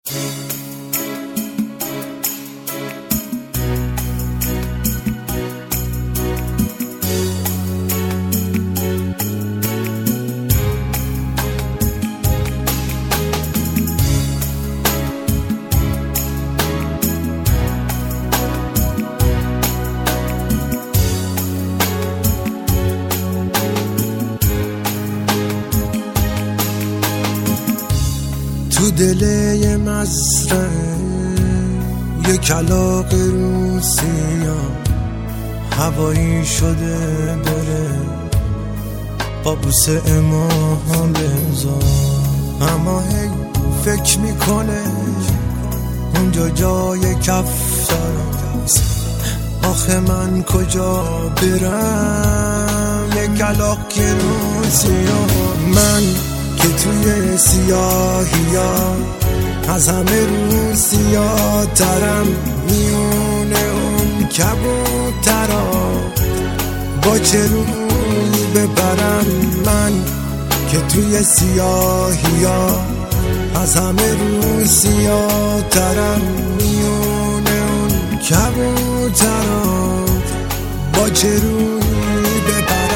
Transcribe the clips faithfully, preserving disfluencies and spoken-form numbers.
تو دل یه مزرعه یه کلاغ روسیا هوایی شده بره قابوس امام بذار، اما هی فکر میکنه اونجا جای کفتراست، آخه من کجا برم؟ یه کلاغ که روسیا، من که توی سیاهی ها از همه روسیا ترم، میونه اون کبوترا با چه روی ببرم؟ من که توی سیاهی ها از همه روسیا ترم، میونه اون کبوترا با چه روی ببرم؟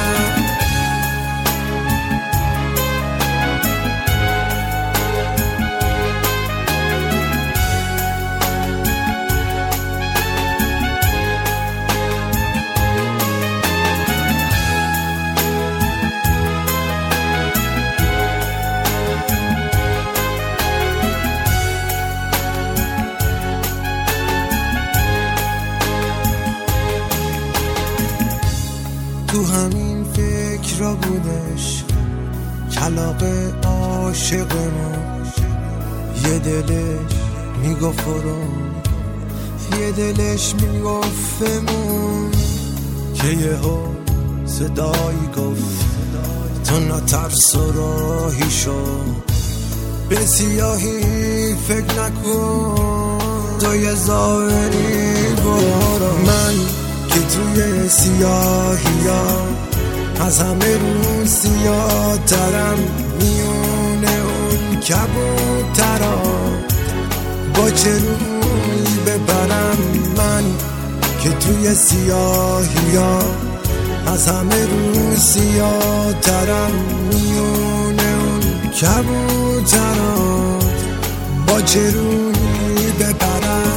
تو همین فکر را بودش کلاغ عاشق ما، یه دلش میگفت برو، یه دلش میگفت بمون، که یهو صدایی گفت تو نترس و راهی شو، به سیاهی فکر نکن، تو یه ظاهری برو. من که توی سیاهی ها از همه روسیا ترم، میونه اون کبوترا با چه روی ببرم؟ من که توی سیاهی ها از همه روسیا ترم، میونه اون کبوترا با چه روی ببرم؟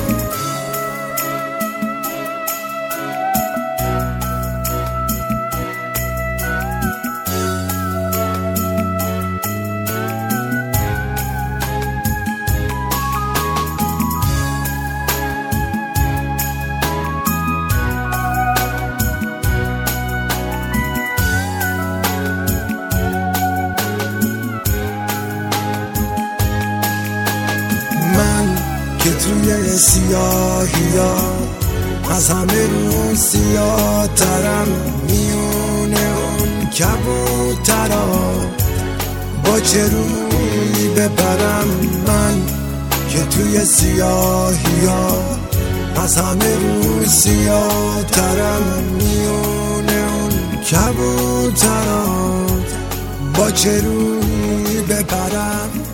که توی سیاهی ها از همه روسیا ترم، میونه اون کبوترا با چه روی ببرم؟ من که توی سیاهی ها از همه روسیا ترم، میونه اون کبوترا با چه روی ببرم؟